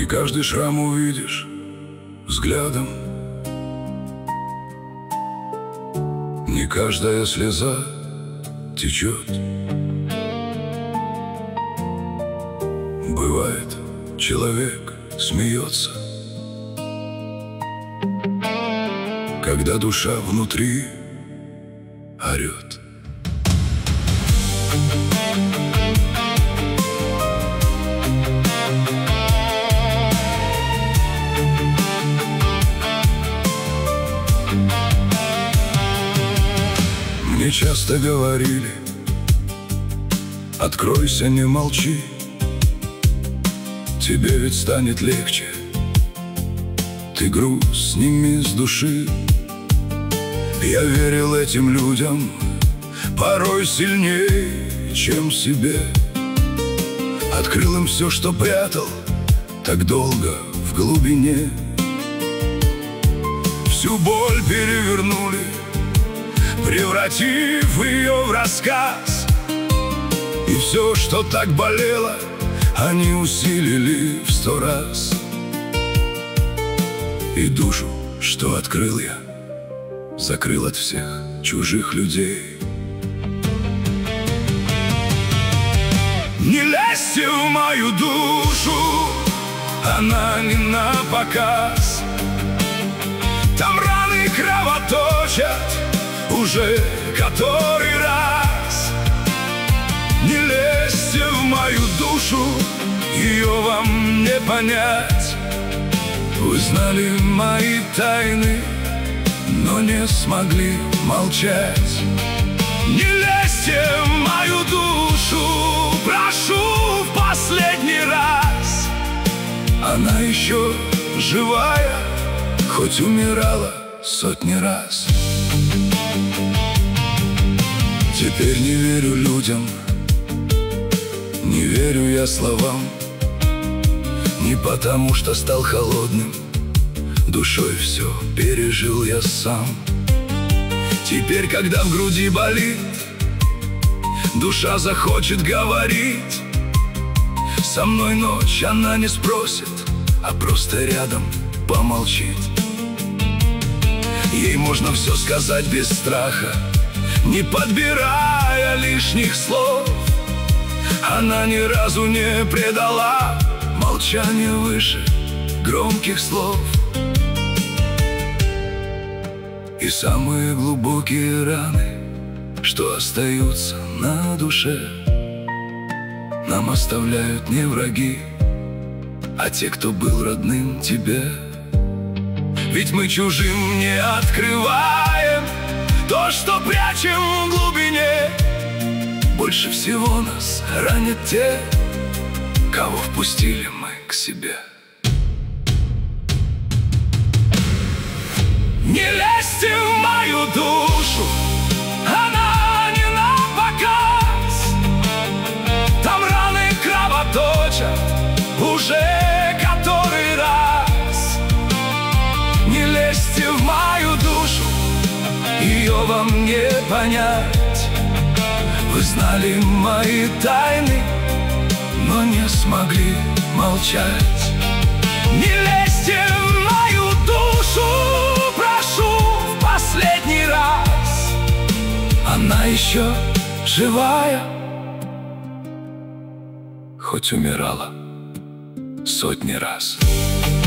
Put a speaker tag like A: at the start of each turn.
A: каждый шрам увидишь взглядом, не каждая слеза течет. Бывает, человек смеется, когда душа внутри орет. Мне часто говорили: откройся, не молчи, тебе ведь станет легче, ты груз сними с души. Я верил этим людям порой сильнее, чем себе. Открыл им все, что прятал так долго в глубине. Всю боль перевернули, превратив ее в рассказ. И все, что так болело, они усилили в 100 раз. И душу, что открыл я, закрыл от всех чужих людей. Не лезьте в мою душу, она не на показ. Там раны кровоточат уже который раз. Не лезьте в мою душу, ее вам не понять. Вы знали мои тайны, но не смогли молчать. Не лезьте в мою душу, прошу в последний раз. Она еще живая, хоть умирала сотни раз. Теперь не верю людям, не верю я словам. Не потому, что стал холодным, душой все пережил я сам. Теперь, когда в груди болит, душа захочет говорить. Со мной ночь она не спросит, а просто рядом помолчит. Ей можно все сказать без страха, не подбирая лишних слов. Она ни разу не предала, молчание выше громких слов. И самые глубокие раны, что остаются на душе, нам оставляют не враги, а те, кто был родным тебе. Ведь мы чужим не открываем то, что прячем в глубине. Больше всего нас ранят те, кого впустили мы к себе. Не лезьте в мою душу, она не на показ. Там раны кровоточат уже который раз. Не лезьте в мою душу, ее вам не понять. Вы знали мои тайны, но не смогли молчать. Не лезьте в мою душу, прошу в последний раз. Она еще живая, хоть умирала сотни раз.